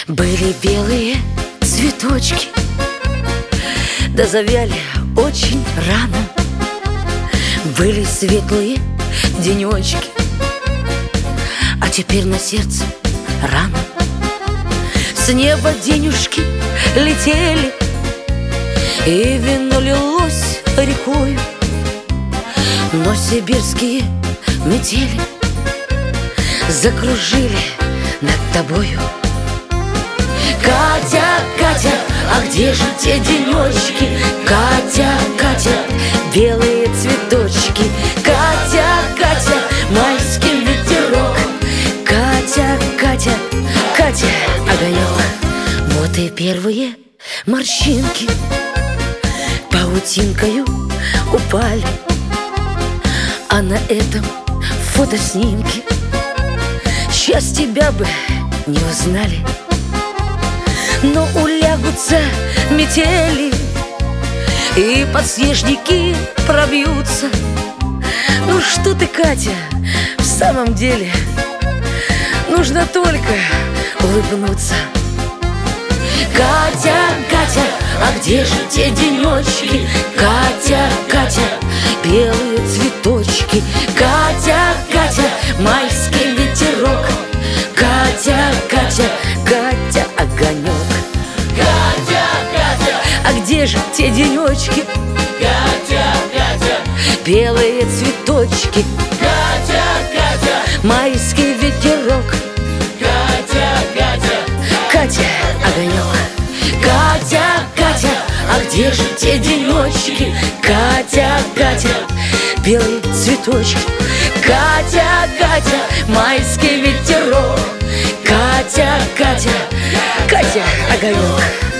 Были белые цветочки, да завяли очень рано. Были светлые денечки, а теперь на сердце рана. С неба денюшки летели, и вино лилось рекою, но сибирские метели закружили над тобою. Катя, Катя, а где же те денечки? Катя, Катя, белые цветочки. Катя, Катя, майский ветерок. Катя, Катя, Катя, огонек. Вот и первые морщинки паутинкою упали, а на этом фотоснимке сейчас тебя бы не узнали. Но улягутся метели, и подснежники пробьются. Ну что ты, Катя, в самом деле нужно только улыбнуться. Катя, Катя, а где же те денечки? Катя, Катя, белые цветочки. Катя, Катя, майский ветерок. Катя, Катя, Катя, огонек. Катя, Катя, а где же те денечки? Катя, Катя, белые цветочки. Катя, Катя, майский ветерок. Катя, Катя, Катя, огонек. Катя, Катя, а где же те денечки? Катя, Катя, белые цветочки. Катя, Катя, майский ветерок. Катя, Катя, Катя, огонек.